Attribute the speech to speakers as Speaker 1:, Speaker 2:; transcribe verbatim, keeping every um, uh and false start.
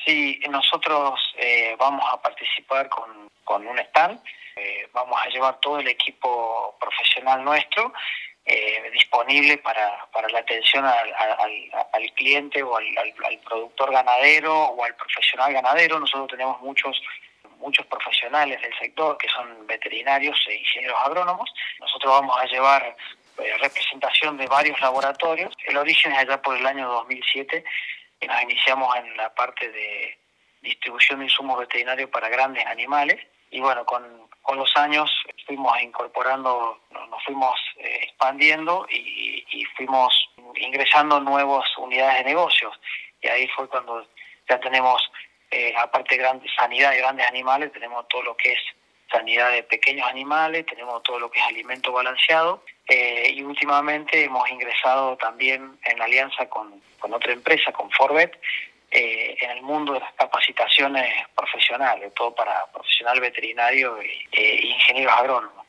Speaker 1: Sí, nosotros eh, vamos a participar con, con un stand, eh, vamos a llevar todo el equipo profesional nuestro eh, disponible para, para la atención al, al, al cliente o al, al, al productor ganadero o al profesional ganadero. Nosotros tenemos muchos muchos profesionales del sector que son veterinarios e ingenieros agrónomos. Nosotros vamos a llevar eh, representación de varios laboratorios. El origen es allá por el año dos mil siete, que nos iniciamos en la parte de distribución de insumos veterinarios para grandes animales, y bueno, con, con los años fuimos incorporando, nos fuimos eh, expandiendo y, y fuimos ingresando nuevas unidades de negocios, y ahí fue cuando ya tenemos, eh, aparte de grandes, sanidad de grandes animales, tenemos todo lo que es sanidad de pequeños animales, tenemos todo lo que es alimento balanceado, eh, y últimamente hemos ingresado también en alianza con, con otra empresa, con Forvet, eh, en el mundo de las capacitaciones profesionales, todo para profesional veterinario e, e ingenieros agrónomos.